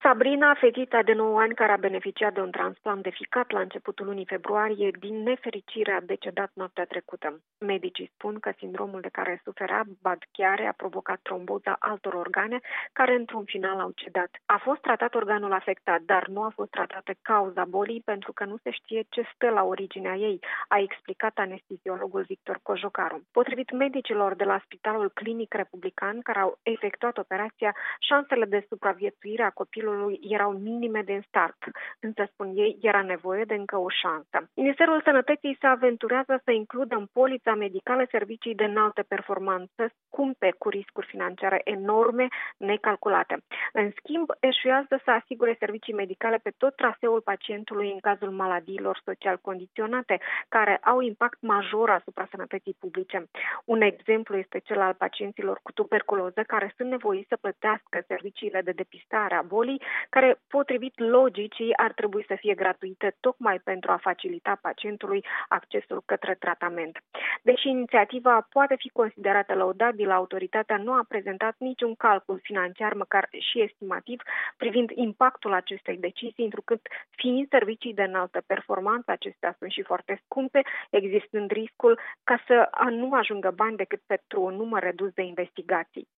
Sabrina, fetița de 9 ani care a beneficiat de un transplant de ficat la începutul lunii februarie, din nefericire a decedat noaptea trecută. Medicii spun că sindromul de care suferea, chiar a provocat tromboza altor organe, care într-un final au cedat. A fost tratat organul afectat, dar nu a fost tratată cauza bolii pentru că nu se știe ce stă la originea ei, a explicat anesteziologul Victor Cojocaru. Potrivit medicilor de la Spitalul Clinic Republican, care au efectuat operația, șansele de supraviețuire a copilului erau minime din start, însă, spun ei, era nevoie de încă o șansă. Ministerul Sănătății se aventurează să includă în polița medicală servicii de înaltă performanță, scumpe, cu riscuri financiare enorme, necalculate. În schimb, eșuează să asigure servicii medicale pe tot traseul pacientului în cazul maladiilor social condiționate, care au impact major asupra sănătății publice. Un exemplu este cel al pacienților cu tuberculoză, care sunt nevoiți să plătească serviciile de depistare a bolii, care, potrivit logicii, ar trebui să fie gratuite tocmai pentru a facilita pacientului accesul către tratament. Deși inițiativa poate fi considerată lăudabilă, autoritatea nu a prezentat niciun calcul financiar, măcar și estimativ, privind impactul acestei decizii, întrucât, fiind servicii de înaltă performanță, acestea sunt și foarte scumpe, existând riscul ca să nu ajungă bani decât pentru un număr redus de investigații.